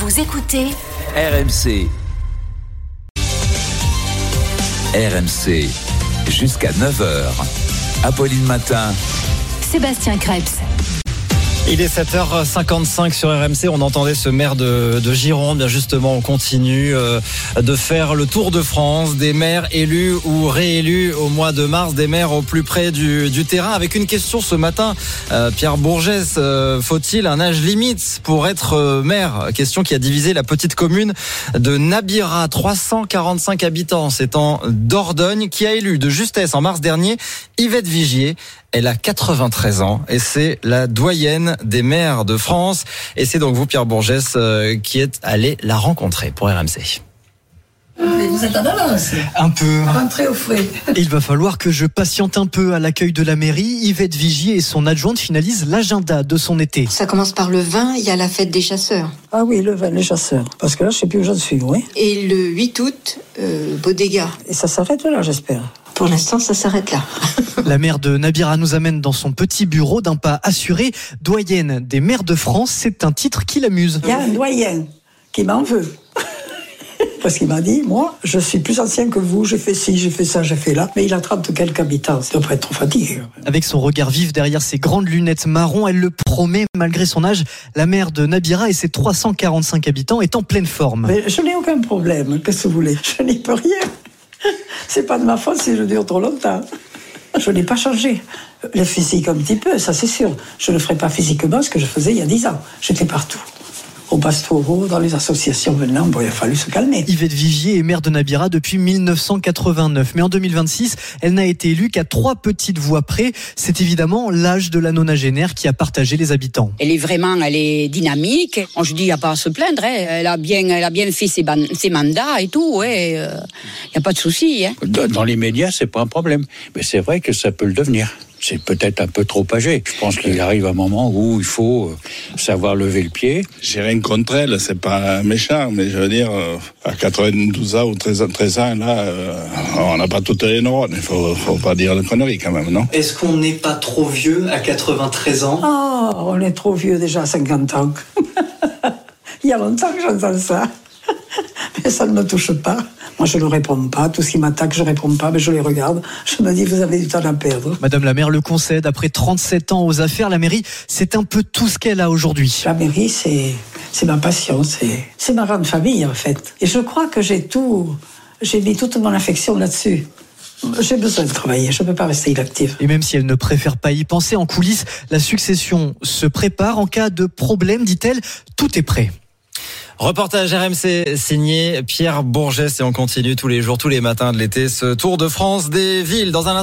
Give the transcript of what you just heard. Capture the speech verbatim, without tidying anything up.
Vous écoutez R M C. R M C, jusqu'à neuf heures. Apolline Matin. Sébastien Krebs. Il est sept heures cinquante-cinq sur R M C. On entendait ce maire de, de Gironde. Bien justement, on continue euh, de faire le tour de France des maires élus ou réélus au mois de mars, des maires au plus près du, du terrain. Avec une question ce matin, euh, Pierre Bourgès, euh, faut-il un âge limite pour être euh, maire? Question qui a divisé la petite commune de Nabira, trois cent quarante-cinq habitants. C'est en Dordogne, qui a élu de justesse en mars dernier Yvette Vigier. Elle a quatre-vingt-treize ans et c'est la doyenne des maires de France. Et c'est donc vous, Pierre Bourgès, euh, qui êtes allé la rencontrer pour R M C. Mais vous êtes en avance. Un peu. Rentrez au frais. Il va falloir que je patiente un peu à l'accueil de la mairie. Yvette Vigier et son adjointe finalisent l'agenda de son été. Ça commence par le vingt, il y a la fête des chasseurs. Ah oui, le vingt, les chasseurs. Parce que là, je ne sais plus où je suis, oui. Et le huit août, euh, Bodega. Et ça s'arrête là, j'espère. Pour l'instant, ça s'arrête là. La maire de Nabira nous amène dans son petit bureau d'un pas assuré. Doyenne des maires de France, c'est un titre qui l'amuse. Il y a un doyen qui m'en veut. Parce qu'il m'a dit, moi, je suis plus ancien que vous, j'ai fait ci, j'ai fait ça, j'ai fait là. Mais il a trente quelques habitants, ça doit pas être trop fatigué. Avec son regard vif derrière ses grandes lunettes marron, elle le promet, malgré son âge, la maire de Nabira et ses trois cent quarante-cinq habitants est en pleine forme. Mais je n'ai aucun problème, qu'est-ce que vous voulez? Je n'y peux rien. C'est pas de ma faute si je dure trop longtemps. Je n'ai pas changé. Le physique un petit peu, ça c'est sûr. Je ne ferai pas physiquement ce que je faisais il y a dix ans. J'étais partout. Au Pastoureau, dans les associations venant, bon, il a fallu se calmer. Yvette Vigier est maire de Nabira depuis mille neuf cent quatre-vingt-neuf. Mais en deux mille vingt-six, elle n'a été élue qu'à trois petites voix près. C'est évidemment l'âge de la nonagénaire qui a partagé les habitants. Elle est vraiment, elle est dynamique. Je dis, il n'y a pas à se plaindre. Hein. Elle a bien, elle a bien fait ses, ban- ses mandats et tout. Il ouais. n'y euh, a pas de souci. Hein. Dans les médias, c'est pas un problème. Mais c'est vrai que ça peut le devenir. C'est peut-être un peu trop âgé. Je pense qu'il arrive un moment où il faut savoir lever le pied. J'ai rien contre elle, c'est pas méchant, mais je veux dire, à quatre-vingt-douze ans ou treize ans, là, on n'a pas toutes les neurones. Il faut, faut pas dire de conneries quand même, non? Est-ce qu'on n'est pas trop vieux à quatre-vingt-treize ans? Oh, on est trop vieux déjà à cinquante ans. Il y a longtemps que j'entends ça. Mais ça ne me touche pas. Moi, je ne réponds pas. Tout ce qui m'attaque, je ne réponds pas, mais je les regarde. Je me dis, vous avez du temps à perdre. Madame la maire le concède. Après trente-sept ans aux affaires, la mairie, c'est un peu tout ce qu'elle a aujourd'hui. La mairie, c'est, c'est ma passion. C'est, c'est ma grande famille, en fait. Et je crois que j'ai tout, j'ai mis toute mon affection là-dessus. J'ai besoin de travailler, je ne peux pas rester inactive. Et même si elle ne préfère pas y penser, en coulisses, la succession se prépare. En cas de problème, dit-elle, tout est prêt. Reportage R M C signé Pierre Bourgès et on continue tous les jours, tous les matins de l'été, ce tour de France des villes. Dans un